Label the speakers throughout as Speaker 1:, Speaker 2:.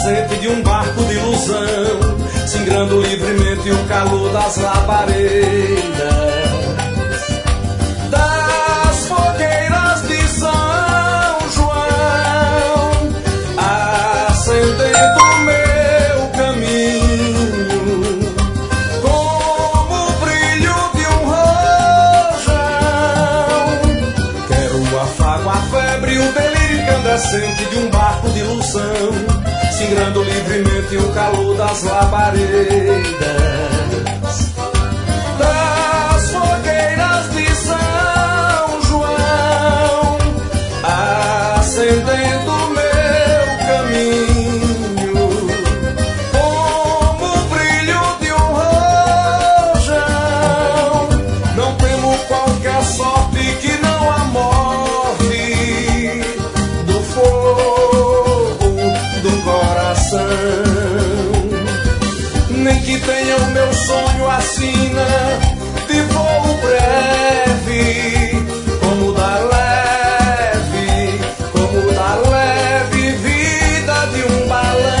Speaker 1: incandescente de um barco de ilusão, singrando livremente o calor das labaredas, das fogueiras de São João, acendendo o meu caminho, como o brilho de um rojão. Quero o afago, a febre, o delírio incandescente de um barco de ilusão, singrando livremente o calor das labaredas, das fogueiras de São João, acendendo o meu caminho, como o brilho de um rojão. Não temo qualquer sorte que não a morte do fogo do coração, nem que tenha o meu sonho assina de voo breve, como da leve vida de um balão.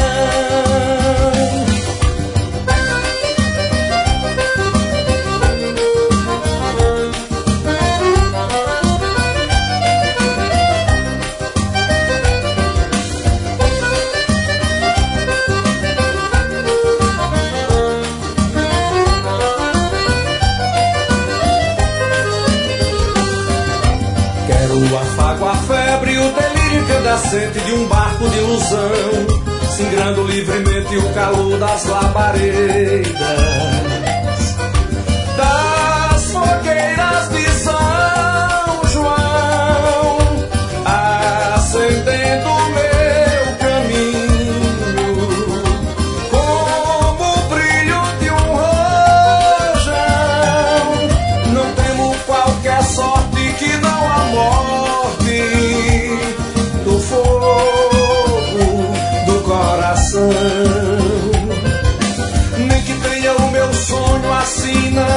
Speaker 1: O afago, a febre, o delírio incandescente de um barco de ilusão, singrando livremente o calor das labaredas, das fogueiras de São João, acendendo o meu caminho, como o brilho de um rojão. Não temo qualquer sorte que não a morte do fogo do coração, nem que tenha o meu sonho assina